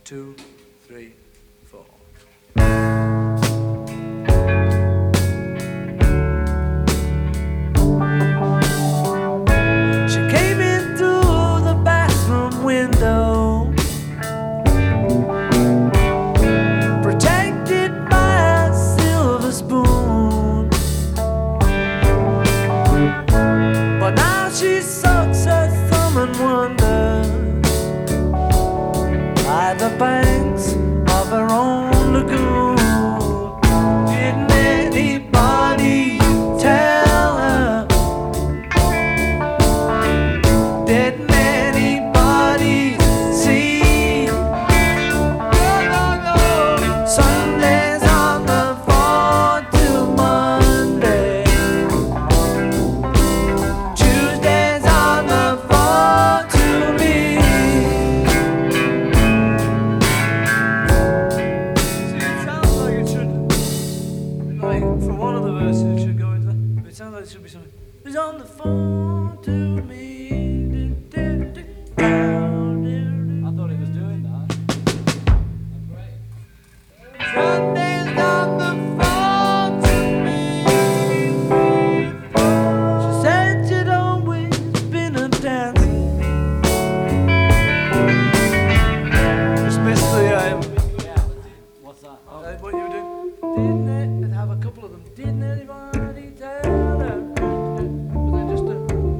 2, 3, 4. She came in through the bathroom window, protected by a silver spoon. But now she sucks her thumb and wonders by the banks of her own lagoon. Didn't anybody tell her? Didn't anybody see? Sundays on the phone till Monday, Tuesdays on the phone to me. See, it sounds like it should, like, for one of the verses it should go into that, but it sounds like it should be something. He's on the phone to me. I thought he was doing that. Sundays on the phone to me. She said she'd always been a dancer. Dismiss the Yeah. What's that? what you do? Didn't it have a couple of them? Didn't anybody tell her? But then just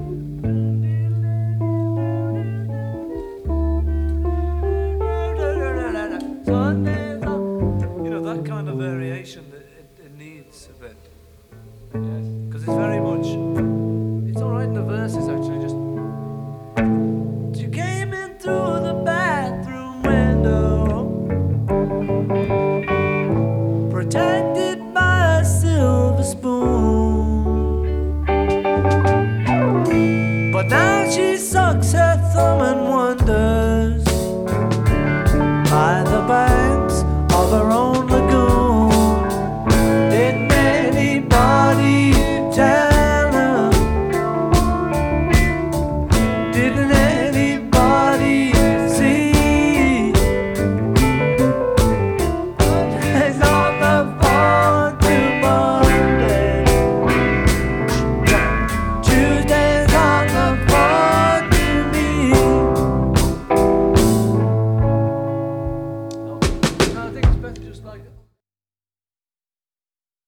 Sundays on, you know, that kind of variation that it needs a bit. Yes. Because it's very much, it's alright in the verses actually, just. She came in through the bathroom window, protected by a silver spoon. But now she sucks her thumb and